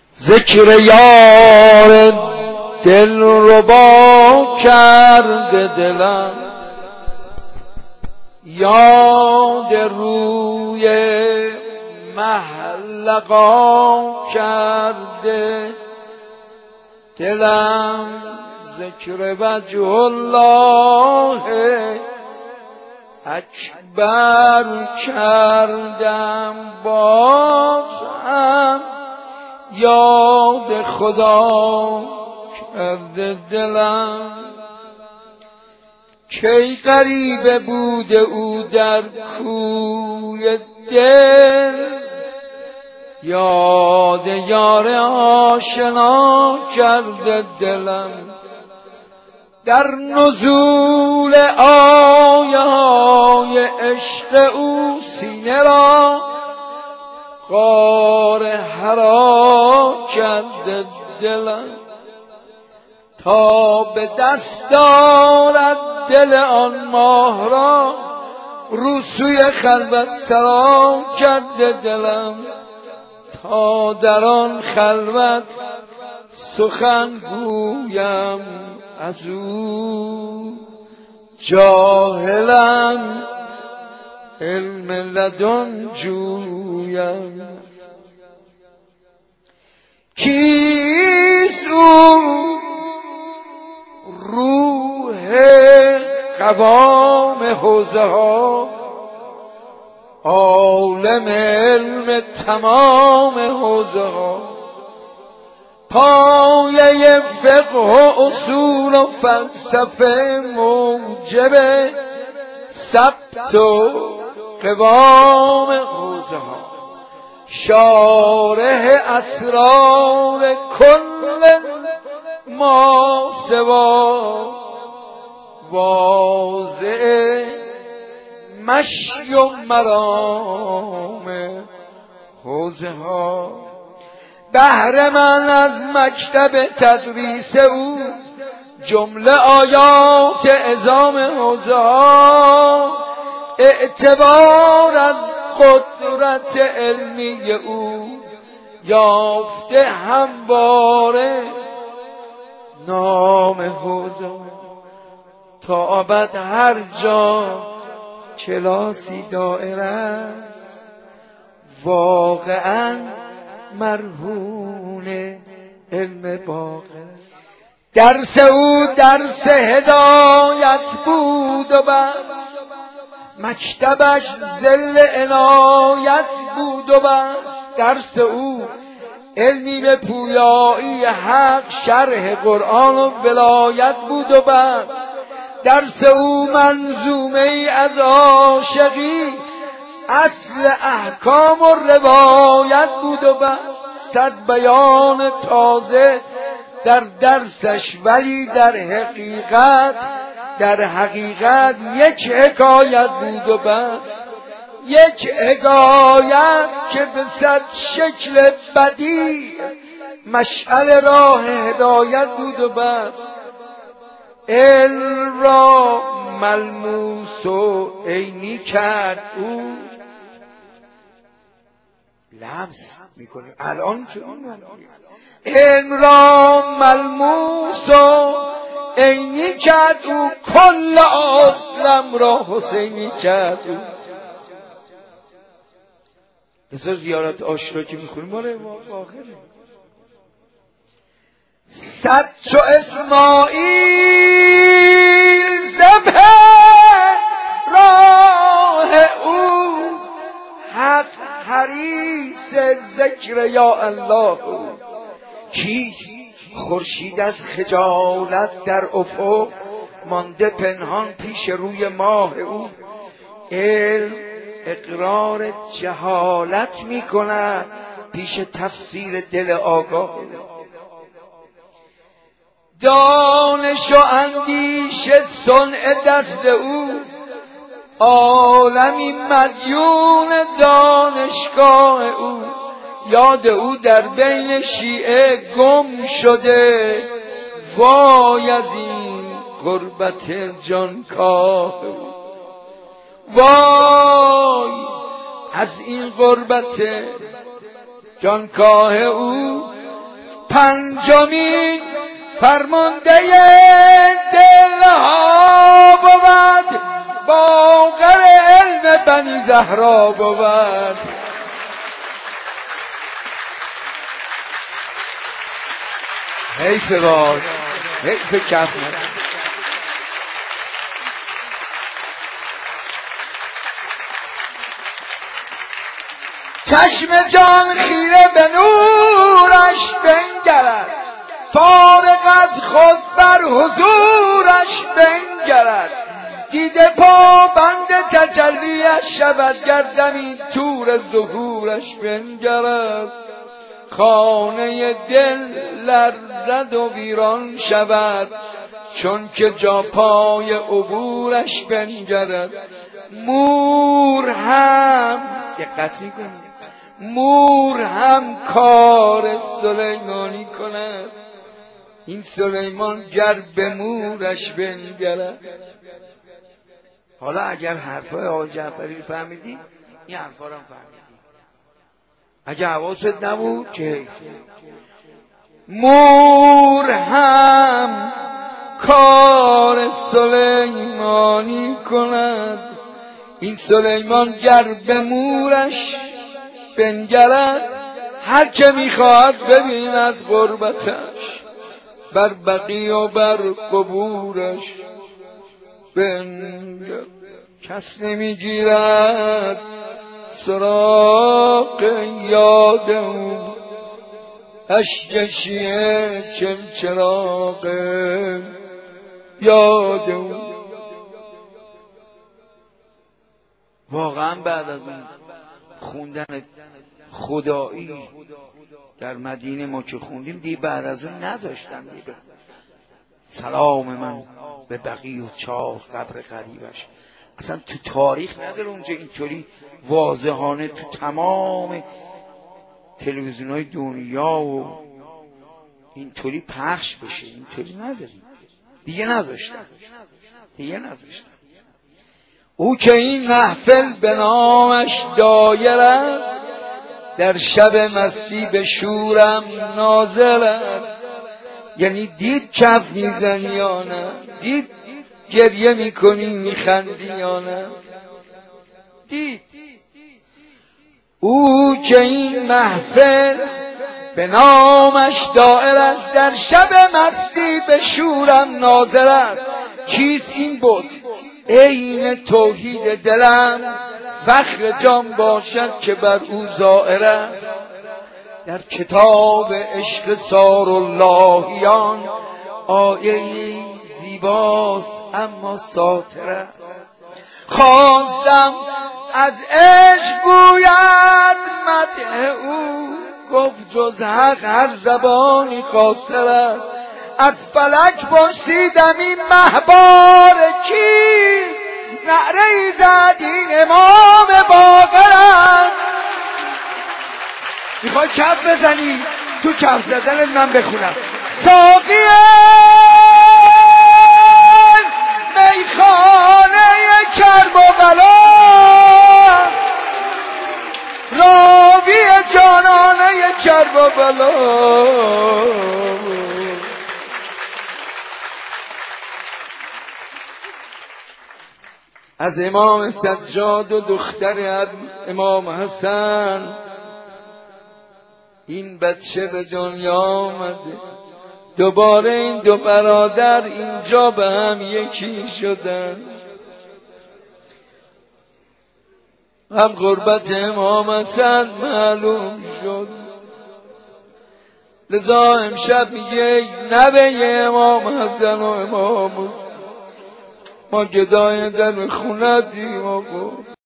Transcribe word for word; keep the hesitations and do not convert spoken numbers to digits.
ذکر یار دل ربا کرده دلم، یاد روی مه لقا کرده دلم، ذکر وجه الله اکبر کردم، باز هم یاد خدا کرده دلم. کی غریبه بوده او در کوی دل، یاد یار آشنا کرده دلم. در نزول آیه های عشق او سینه را غار حرا کرده دلم، تا به دست دارد دل آن ماه را رو سوی خلوت سرا کرده دلم، تا در آن خلوت سخن گویم از او جاهلم علم لدن جویم. کیست او روح قوام حوزه ها، عالم علم تمام حوزه ها، پایه فقه و اصول و فلسفه، موجب ثبت و قوام حوزه ها، شارح اسرار کل ما سوا، واضع مشی و مرام حوزه ها. بهر من از مکتب تدریس او جمله آیات عظام حوزه ها، اعتبار از قدرت علمی او یافته همواره نام حوزه. تا ابد هر جا کلاسی دائره است، واقعا مرهون علم باقی. درس او درس هدایت بود و بس، مکتبش ظل عنایت بود و بس. درس او علمی به پویایی حق، شرح قرآن و ولایت بود و بس. درس او منظومه ای از عاشقی، اصل احکام و روایت بود و بس. صد بیان تازه در درسش، ولی در حقیقت در حقیقت یک حکایت بود و بس. یک حکایت که به صد شکل بدیع مشعل راه هدایت بود و بس. علم را ملموس و عینی کرد او، لمس میکنیم الان که علم را ملموس و عینی کرد او، کل عالم را حسینی کرد او. بسر زیارت عاشقا که میخونیم مال امام آخره. صد چو اسماعیل ذبح راه او، حق حریص ذکر یا الله. کیست خورشید از خجالت در افق مانده پنهان پیش روی ماه او؟ علم اقرار جهالت می کند پیش تفسیر دل آگاه. دانش و اندیشه صنع دست او، عالمی مدیون دانشگاه او. یاد او در بین شیعه گم شده، وای از این غربت جانکاه او. وای از این غربت جانکاه او. پنجمین فرمانده دلها بود، باقر علم بنی زهرا بود. حیف باد، حیف کف ندارم. چشم جان خیره به نورش بنگرد، فارغ از خود بر حضورش بنگرد. دیده پا بند تجلیش شود، گر زمین تور ظهورش بنگرد. خانه دل لرزد و ویران شود، چون که جا پای عبورش بنگرد. مور هم دقت می‌کنید، مور هم کار سلیمانی کند، این سلیمان گر به مورش بنگرد. حالا اگر حرفای آقای جعفری رو فهمیدی، این حرفا رو هم فهمیدی. اگر حواست نبود که مور هم کار سلیمانی کند، این سلیمان گر به مورش بنگرد. هر که میخواهد ببیند غربتش، بر بقی و بر قبورش بنگرد. کس نمیگیرد سراغ یاد او، اشکشیه چمچراغ یاد او. واقعا بعد از اون خوندن خدایی در مدینه ما که خوندیم، دی بعد از اون نذاشتم دیگه. سلام من به بقی و چاه قبر غریبش. اصلا تو تاریخ نداره اونجا اینطوری واضحانه تو تمام تلویزیون‌های دنیا و اینطوری پخش بشه، اینطوری نداریم دیگه. نذاشتم دیگه نذاشتم. او که این محفل به نامش دایر است، در شب مستی به شورم نازل است. یعنی دید کف میزنی یا نه؟ دید گریه میکنی میخندی یا نه؟ دید. او که این محفل به نامش دایر است، در شب مستی به شورم ناظر است. چیست این بود؟ عین توحید دلم، فخر جان باشد که بر او ظاهر است. در کتاب عشق ساراللهیان آیه زیباست اما ساطر است. خواستم از عشق گوید مدح او، گفت جز حق هر زبانی قاصر است. از فلک پرسیدم این مهبار کیست، نعره ای زد این امام باقر است. میخوای کف بزنی؟ تو کف زدنت من بخونم. ساقی میخانه کرب و بلاست، راوی جانانه کرب و بلاست. از امام سجاد و دختر امام حسن این بچه به دنیا آمده. دوباره این دو برادر اینجا به هم یکی شدن. هم غربت امام حسن معلوم شد، لذا امشب میگه نبه امام حسن و امام حسن، ما گدای در خونه دیم آقا.